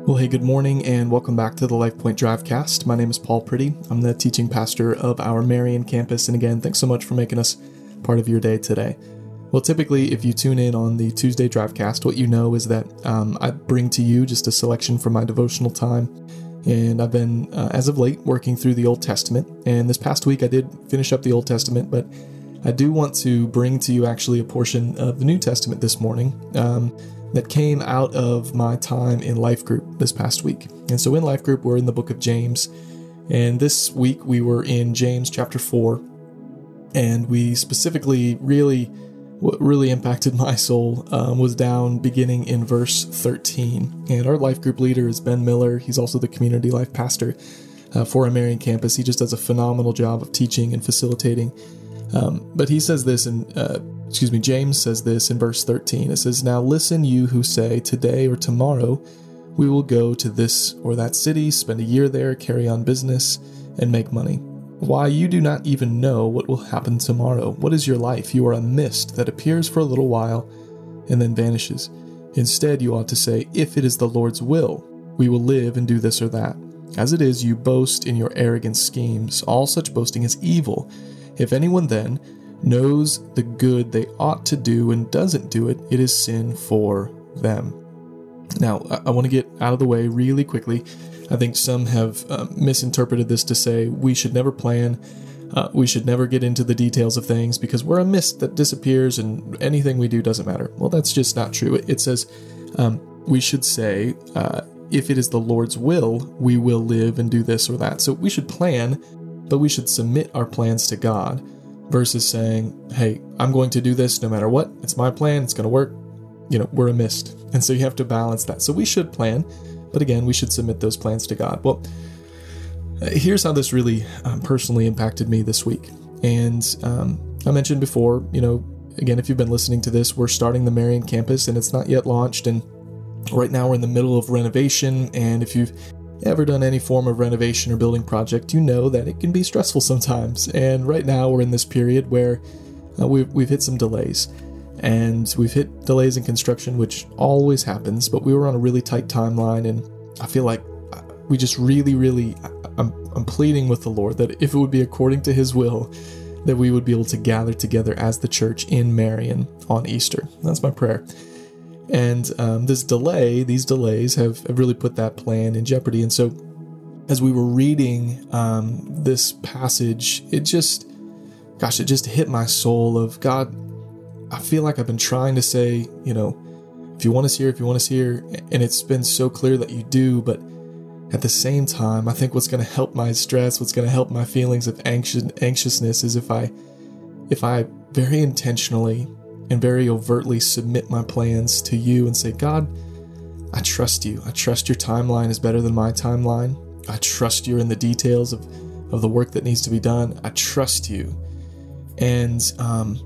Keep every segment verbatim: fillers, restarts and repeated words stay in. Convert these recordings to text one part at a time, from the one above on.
Well, hey, good morning and welcome back to the LifePoint Drivecast. My name is Paul Pretty. I'm the teaching pastor of our Marion campus. And again, thanks so much for making us part of your day today. Well, typically, if you tune in on the Tuesday Drivecast, what you know is that um, I bring to you just a selection from my devotional time. And I've been, uh, as of late, working through the Old Testament. And this past week, I did finish up the Old Testament, but I do want to bring to you actually a portion of the New Testament this morning. Um, that came out of my time in Life Group this past week. And so in Life Group, we're in the book of James. And this week we were in James chapter four. And we specifically really, what really impacted my soul um, was down beginning in verse thirteen. And our Life Group leader is Ben Miller. He's also the community life pastor uh, for our Marion campus. He just does a phenomenal job of teaching and facilitating. Um, but he says this in, uh, excuse me, James says this in verse thirteen. It says, "Now listen, you who say, today or tomorrow, we will go to this or that city, spend a year there, carry on business, and make money. Why, you do not even know what will happen tomorrow. What is your life? You are a mist that appears for a little while and then vanishes. Instead, you ought to say, if it is the Lord's will, we will live and do this or that. As it is, you boast in your arrogant schemes. All such boasting is evil. If anyone then knows the good they ought to do and doesn't do it, it is sin for them." Now, I, I want to get out of the way really quickly. I think some have uh, misinterpreted this to say we should never plan, uh, we should never get into the details of things because we're a mist that disappears and anything we do doesn't matter. Well, that's just not true. It, it says um, we should say, uh, if it is the Lord's will, we will live and do this or that. So we should plan, but we should submit our plans to God versus saying, hey, I'm going to do this no matter what. It's my plan. It's going to work. You know, we're a mist. And so you have to balance that. So we should plan, but again, we should submit those plans to God. Well, here's how this really um, personally impacted me this week. And um, I mentioned before, you know, again, if you've been listening to this, we're starting the Marion campus and it's not yet launched. And right now we're in the middle of renovation. And if you've ever done any form of renovation or building project, you know that it can be stressful sometimes. And right now we're in this period where uh, we've, we've hit some delays. And we've hit delays in construction, which always happens, but we were on a really tight timeline. And I feel like we just really, really, I'm, I'm pleading with the Lord that if it would be according to His will, that we would be able to gather together as the church in Marion on Easter. That's my prayer. And um, this delay, these delays have, have really put that plan in jeopardy. And so as we were reading um, this passage, it just, gosh, it just hit my soul of God. I feel like I've been trying to say, you know, if you want us here, if you want us here, and it's been so clear that you do, but at the same time, I think what's going to help my stress, what's going to help my feelings of anxious, anxiousness is if I, if I very intentionally and very overtly submit my plans to you and say, God, I trust you. I trust your timeline is better than my timeline. I trust you're in the details of, of the work that needs to be done. I trust you. And um,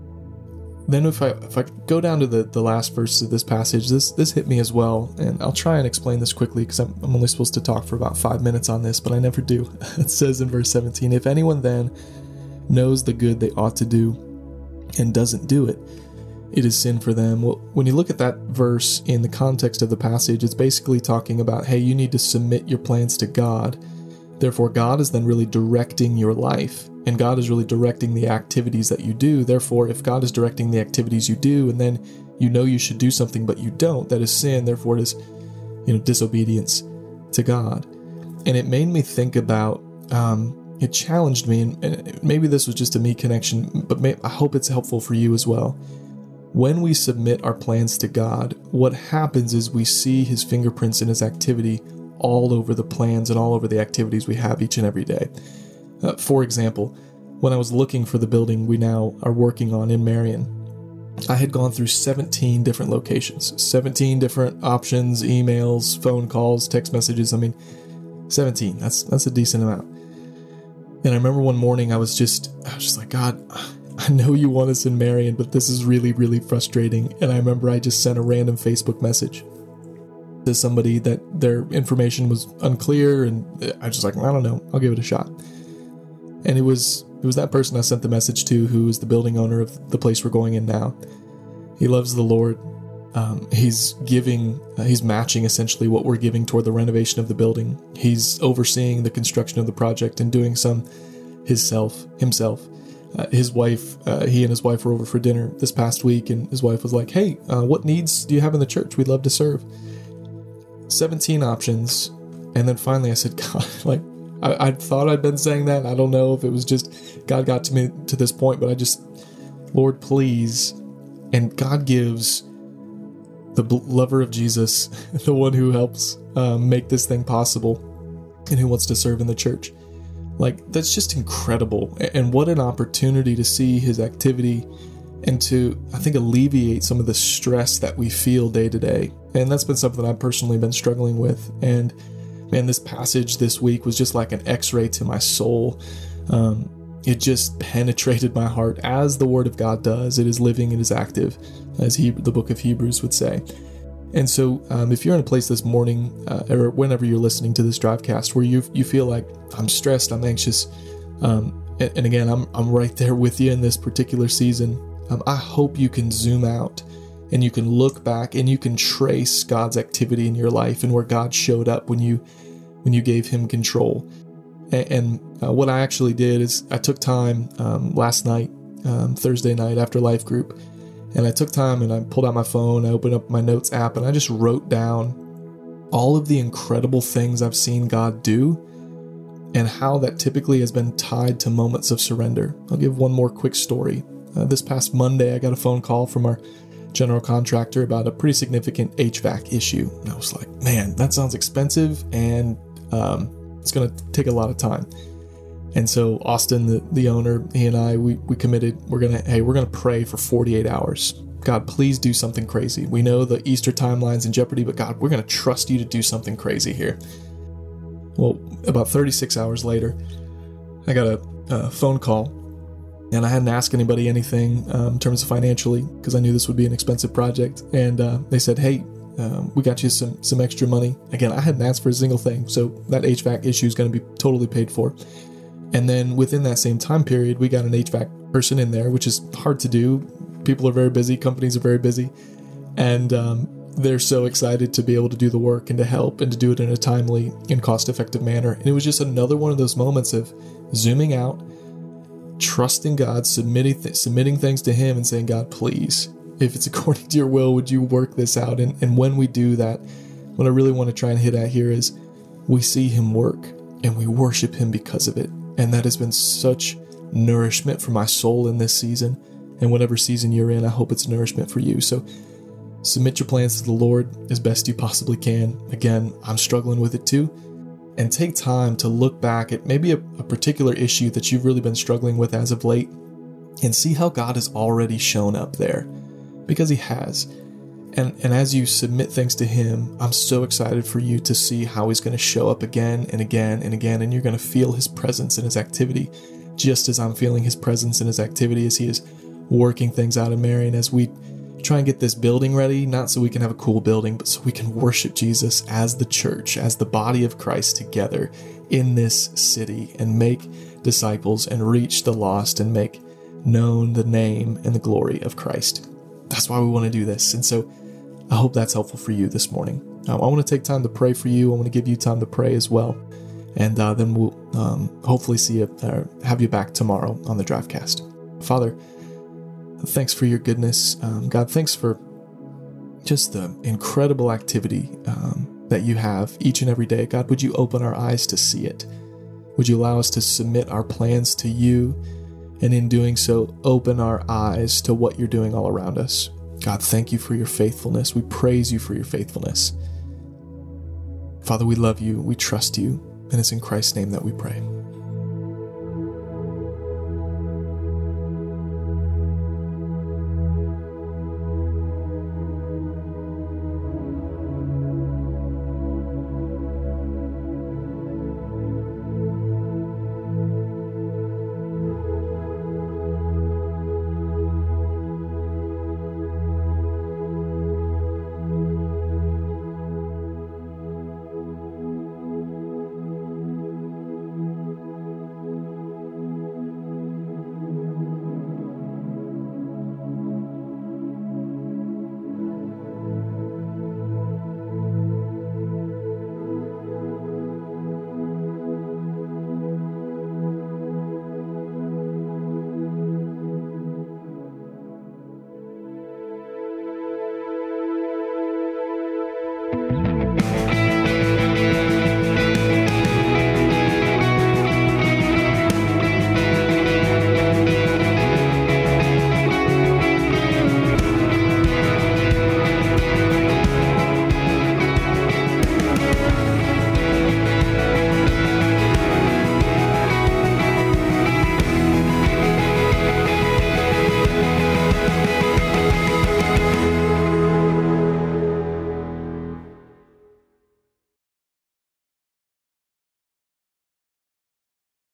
then if I if I go down to the, the last verse of this passage, this this hit me as well. And I'll try and explain this quickly because I'm, I'm only supposed to talk for about five minutes on this, but I never do. It says in verse seventeen, if anyone then knows the good they ought to do and doesn't do it, it is sin for them. Well, when you look at that verse in the context of the passage, it's basically talking about, hey, you need to submit your plans to God. Therefore, God is then really directing your life, and God is really directing the activities that you do. Therefore, if God is directing the activities you do, and then you know you should do something, but you don't, that is sin. Therefore, it is, you know, disobedience to God. And it made me think about, um, it challenged me, and, and maybe this was just a me connection, but may, I hope it's helpful for you as well. When we submit our plans to God, what happens is we see His fingerprints in His activity all over the plans and all over the activities we have each and every day. Uh, for example, when I was looking for the building we now are working on in Marion, I had gone through seventeen different locations, seventeen different options, emails, phone calls, text messages. I mean, seventeen, that's that's a decent amount. And I remember one morning I was just, I was just like, God, I know you want us in Marion, but this is really, really frustrating. And I remember I just sent a random Facebook message to somebody that their information was unclear, and I was just like, I don't know, I'll give it a shot. And it was it was that person I sent the message to who is the building owner of the place we're going in now. He loves the Lord. Um, he's giving, uh, he's matching essentially what we're giving toward the renovation of the building. He's overseeing the construction of the project and doing some himself, himself. Uh, his wife, uh, he and his wife were over for dinner this past week, and his wife was like, hey, uh, what needs do you have in the church? We'd love to serve. seventeen options. And then finally I said, God, like, I, I thought I'd been saying that. I don't know if it was just God got to me to this point, but I just, Lord, please. And God gives the lover of Jesus, the one who helps um, make this thing possible and who wants to serve in the church. Like, that's just incredible. And what an opportunity to see his activity and to, I think, alleviate some of the stress that we feel day to day. And that's been something that I've personally been struggling with. And man, this passage this week was just like an x-ray to my soul. Um, it just penetrated my heart as the Word of God does. It is living, it is active, as he, the book of Hebrews would say. And so um, if you're in a place this morning uh, or whenever you're listening to this Drivecast where you you feel like I'm stressed, I'm anxious, um, and, and again, I'm I'm right there with you in this particular season, um, I hope you can zoom out and you can look back and you can trace God's activity in your life and where God showed up when you when you gave him control. And, and uh, what I actually did is I took time um, last night, um, Thursday night after Life Group, and I took time and I pulled out my phone, I opened up my notes app, and I just wrote down all of the incredible things I've seen God do and how that typically has been tied to moments of surrender. I'll give one more quick story. Uh, this past Monday, I got a phone call from our general contractor about a pretty significant H V A C issue. And I was like, man, that sounds expensive and um, it's going to take a lot of time. And so Austin, the, the owner, he and I, we, we committed, we're going to, hey, we're going to pray for forty-eight hours. God, please do something crazy. We know the Easter timeline's in jeopardy, but God, we're going to trust you to do something crazy here. Well, about thirty-six hours later, I got a, a phone call, and I hadn't asked anybody anything um, in terms of financially, because I knew this would be an expensive project. And uh, they said, hey, um, we got you some, some extra money. Again, I hadn't asked for a single thing, so that H V A C issue is going to be totally paid for. And then within that same time period, we got an H V A C person in there, which is hard to do. People are very busy. Companies are very busy. And um, they're so excited to be able to do the work and to help and to do it in a timely and cost-effective manner. And it was just another one of those moments of zooming out, trusting God, submitting, th- submitting things to him and saying, God, please, if it's according to your will, would you work this out? And, and when we do that, what I really want to try and hit at here is we see him work and we worship him because of it. And that has been such nourishment for my soul in this season. And whatever season you're in, I hope it's nourishment for you. So submit your plans to the Lord as best you possibly can. Again, I'm struggling with it too. And take time to look back at maybe a, a particular issue that you've really been struggling with as of late and see how God has already shown up there, because he has. And, and as you submit things to him, I'm so excited for you to see how he's going to show up again and again and again. And you're going to feel his presence and his activity, just as I'm feeling his presence and his activity as he is working things out in Marion, as we try and get this building ready, not so we can have a cool building, but so we can worship Jesus as the church, as the body of Christ together in this city and make disciples and reach the lost and make known the name and the glory of Christ. That's why we want to do this. And so I hope that's helpful for you this morning. Um, I want to take time to pray for you. I want to give you time to pray as well. And uh, then we'll um, hopefully see you, or have you back tomorrow on the Drivecast. Father, thanks for your goodness. Um, God, thanks for just the incredible activity um, that you have each and every day. God, would you open our eyes to see it? Would you allow us to submit our plans to you? And in doing so, open our eyes to what you're doing all around us. God, thank you for your faithfulness. We praise you for your faithfulness. Father, we love you. We trust you. And it's in Christ's name that we pray.